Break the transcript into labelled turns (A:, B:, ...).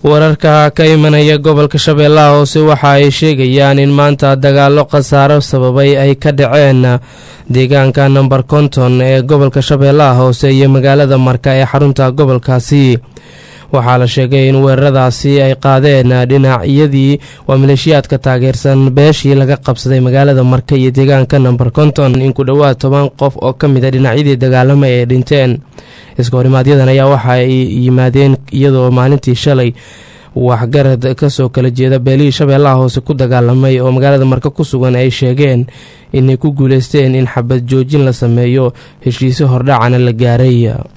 A: wararka ka imanaya gobolka Shabeellaha Hoose waxa ay sheegayaan in maanta dagaalo khasaaro sababay ay ka dhaceen deegaanka number 50 ee gobolka Shabeellaha Hoose iyo magaalada Marka ee xarunta gobolkaasi. waxaa la sheegay in weeraradaasi ay qaadeen dhinacyadii waa maleeshiyaadka taageersan beeshii laga qabsaday magaalada Marka iyo deegaanka number 50 in ku dhawaad 10 qof oo ka mid ah dhinacyadii dagaalama ee dhinteen. iska horimaadyada ayaa waxa ay yimaadeen iyadoo maalintii shalay waxgarad ka soo kala jeeda beelihii Shabeellaha Hoose ku dagaalamay oo magaalada Marka ku sugan ay sheegeen inay ku guuleysteen in xabad joojin la sameeyo heshiisyo hordhacana la gaaray.